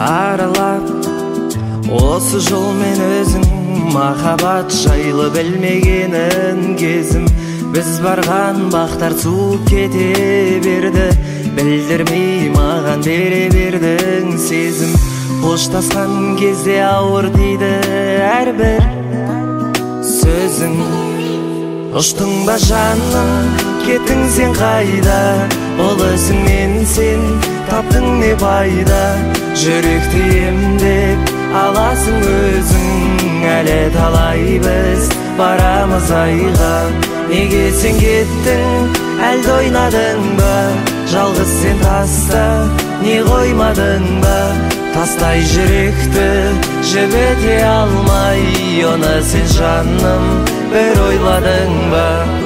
аралап, осы жол мен өзің махаббат жайлы білмегенін кезім. Біз барған бақтар суып кете берді, білдірмей маған бере бердің сезім. Қоштасқан кезде ауыр дейді әрбір сөзің. Ұштың ба жаным, кеттің сен қайда? Ол өзіңнен сен таптың не пайда? Жүректі емдеп аласың өзің. Әлі талай біз барамыз айға. Неге сен кеттің, әлде ойнадың ба? Жалғыз сен таста, не қоймадың ба? Тастай жүректі жібіте алмай, оны сен жаным бір ойладың ба?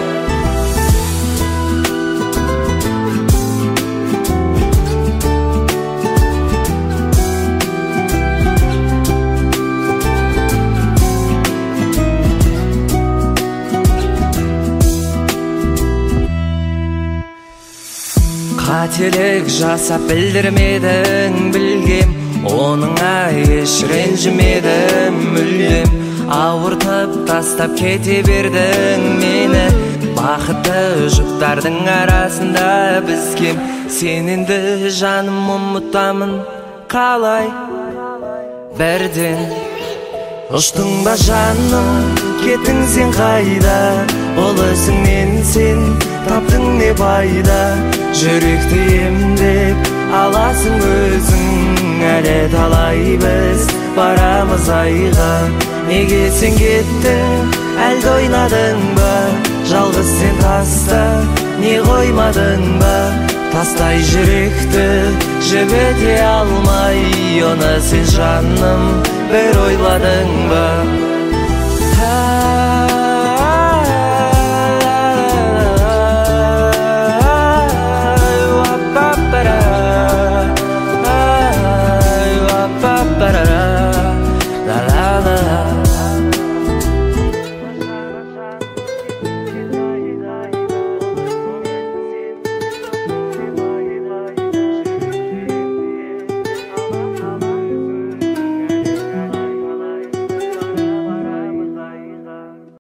Қателік жасап білдірмедің, білгем, оныңа еш ренжімедім мүлдем. Ауыртып тастап кете бердің мені, бақытты жұптардың арасында біз кем. Сен енді жаным ұмытамын қалай бірден. Ұштың ба жаным, кеттің сен қайда? Ол өзіңнен сен таптың не пайда? Жүректі емдеп аласың өзің. Әлі талай біз барамыз айға. Неге сен кеттің, әлде ойнадың ба? Жалғыз сен таста, не қоймадың ба? Тастай жүректі жібіте алмай, оны сен жаным бір ойладың ба?